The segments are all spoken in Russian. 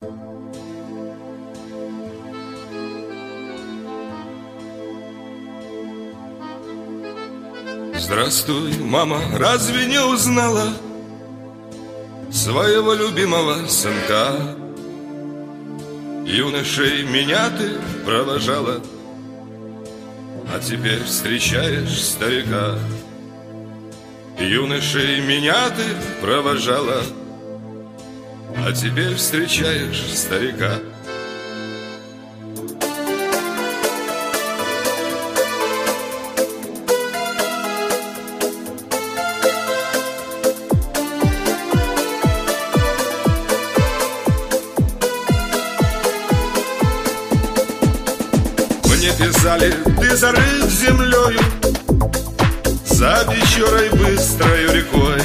Здравствуй, мама, разве не узнала своего любимого сынка? Юношей меня ты провожала, а теперь встречаешь старика. Юношей меня ты провожала, а теперь встречаешь старика. Мне писали, ты зарыт землею, за Печорой быстрою рекой.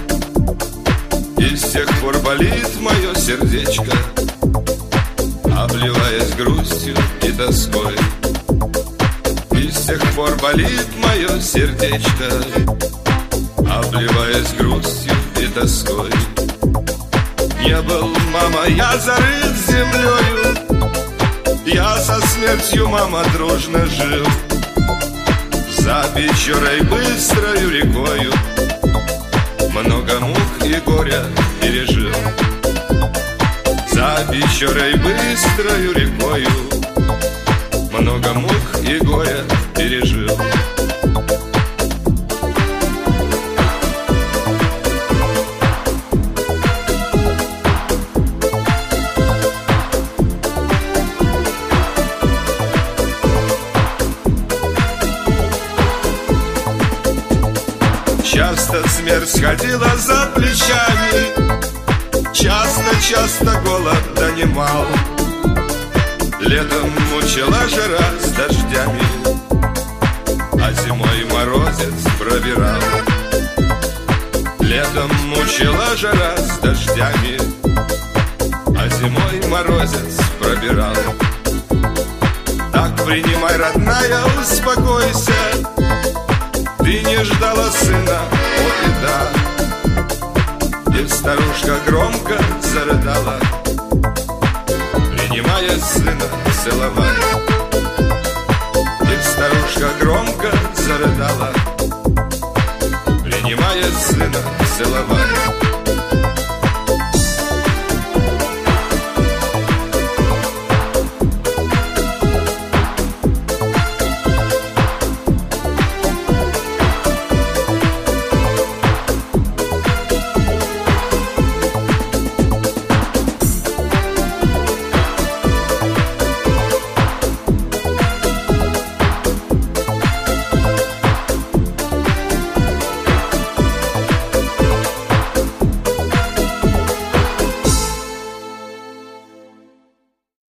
И с тех пор болит мое сердечко, обливаясь грустью и тоской. И с тех пор болит мое сердечко, обливаясь грустью и тоской. Не был, мама, я зарыт землею, я со смертью, мама, дружно жил. За Печорой быстрою рекою много мук и горя пережил. За Печорой быстрою рекою много мук и горя пережил. Часто смерть ходила за плечами, часто голод донимал. Летом мучила жара с дождями, а зимой морозец пробирал. Летом мучила жара с дождями, а зимой морозец пробирал. Так принимай, родная, успокойся, ты не ждала сына, о беда. И старушка громко зарыдала, принимая сына целовать. И старушка громко зарыдала, принимая сына целовать.